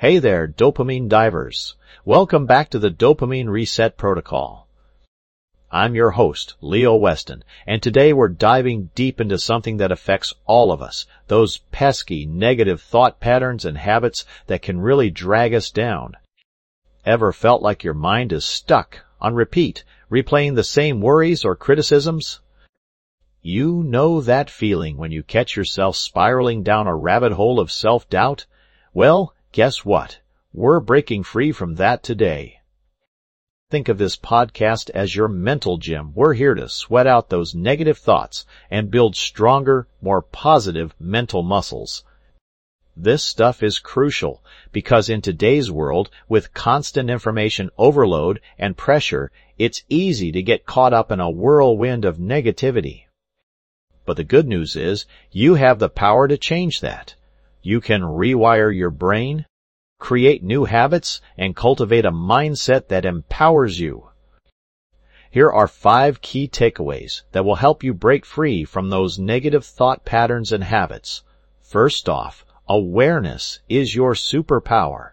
Hey there, dopamine divers. Welcome back to the Dopamine Reset Protocol. I'm your host, Leo Weston, and today we're diving deep into something that affects all of us, those pesky, negative thought patterns and habits that can really drag us down. Ever felt like your mind is stuck, on repeat, replaying the same worries or criticisms? You know that feeling when you catch yourself spiraling down a rabbit hole of self-doubt? Well, guess what? We're breaking free from that today. Think of this podcast as your mental gym. We're here to sweat out those negative thoughts and build stronger, more positive mental muscles. This stuff is crucial because in today's world, with constant information overload and pressure, it's easy to get caught up in a whirlwind of negativity. But the good news is, you have the power to change that. You can rewire your brain, create new habits, and cultivate a mindset that empowers you. Here are 5 key takeaways that will help you break free from those negative thought patterns and habits. First off, awareness is your superpower.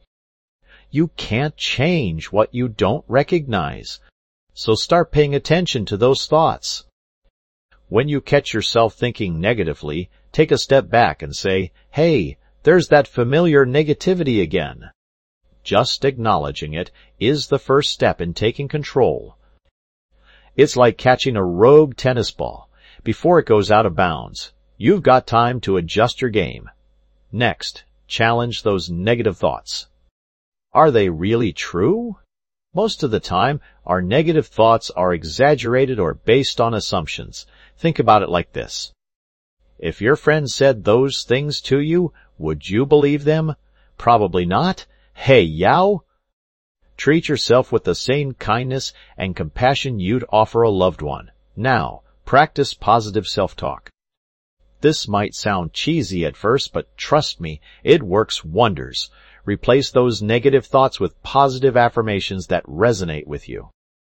You can't change what you don't recognize, so start paying attention to those thoughts. When you catch yourself thinking negatively, take a step back and say, hey, there's that familiar negativity again. Just acknowledging it is the first step in taking control. It's like catching a rogue tennis ball. Before it goes out of bounds, you've got time to adjust your game. Next, challenge those negative thoughts. Are they really true? Most of the time, our negative thoughts are exaggerated or based on assumptions. Think about it like this. If your friend said those things to you, would you believe them? Probably not. Hey, yow! Treat yourself with the same kindness and compassion you'd offer a loved one. Now, practice positive self-talk. This might sound cheesy at first, but trust me, it works wonders. Replace those negative thoughts with positive affirmations that resonate with you.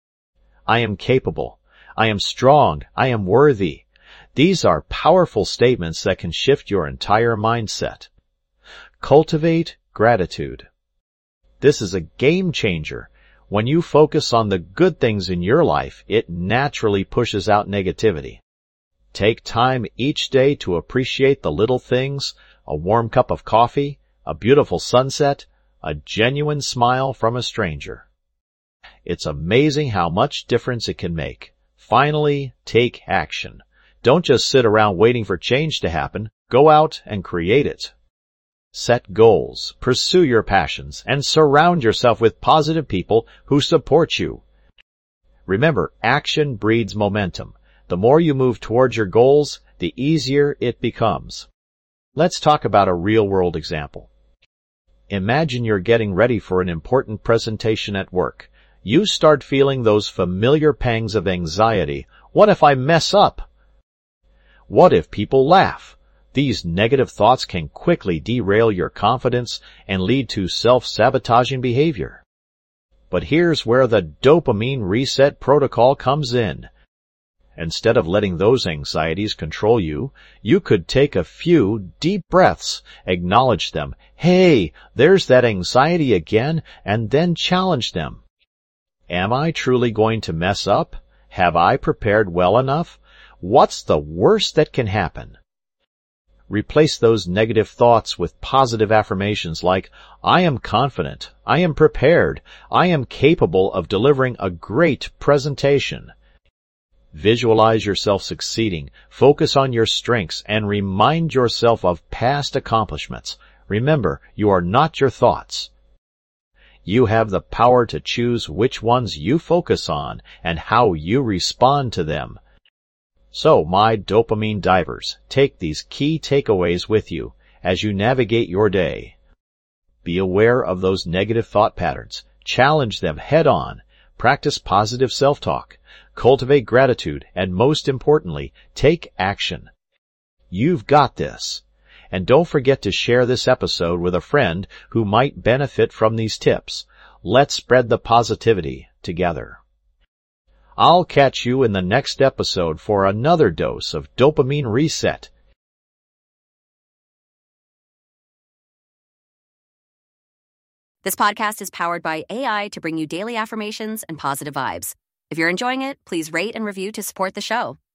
I am capable. I am strong. I am worthy. These are powerful statements that can shift your entire mindset. Cultivate gratitude. This is a game changer. When you focus on the good things in your life, it naturally pushes out negativity. Take time each day to appreciate the little things, a warm cup of coffee, a beautiful sunset, a genuine smile from a stranger. It's amazing how much difference it can make. Finally, take action. Don't just sit around waiting for change to happen. Go out and create it. Set goals, pursue your passions, and surround yourself with positive people who support you. Remember, action breeds momentum. The more you move towards your goals, the easier it becomes. Let's talk about a real-world example. Imagine you're getting ready for an important presentation at work. You start feeling those familiar pangs of anxiety. What if I mess up? What if people laugh? These negative thoughts can quickly derail your confidence and lead to self-sabotaging behavior. But here's where the Dopamine Reset Protocol comes in. Instead of letting those anxieties control you, you could take a few deep breaths, acknowledge them. Hey, there's that anxiety again, and then challenge them. Am I truly going to mess up? Have I prepared well enough? What's the worst that can happen? Replace those negative thoughts with positive affirmations like, I am confident, I am prepared, I am capable of delivering a great presentation. Visualize yourself succeeding, focus on your strengths, and remind yourself of past accomplishments. Remember, you are not your thoughts. You have the power to choose which ones you focus on and how you respond to them. So, my dopamine divers, take these key takeaways with you as you navigate your day. Be aware of those negative thought patterns. Challenge them head on. Practice positive self-talk. Cultivate gratitude. And most importantly, take action. You've got this. And don't forget to share this episode with a friend who might benefit from these tips. Let's spread the positivity together. I'll catch you in the next episode for another dose of Dopamine Reset. This podcast is powered by AI to bring you daily affirmations and positive vibes. If you're enjoying it, please rate and review to support the show.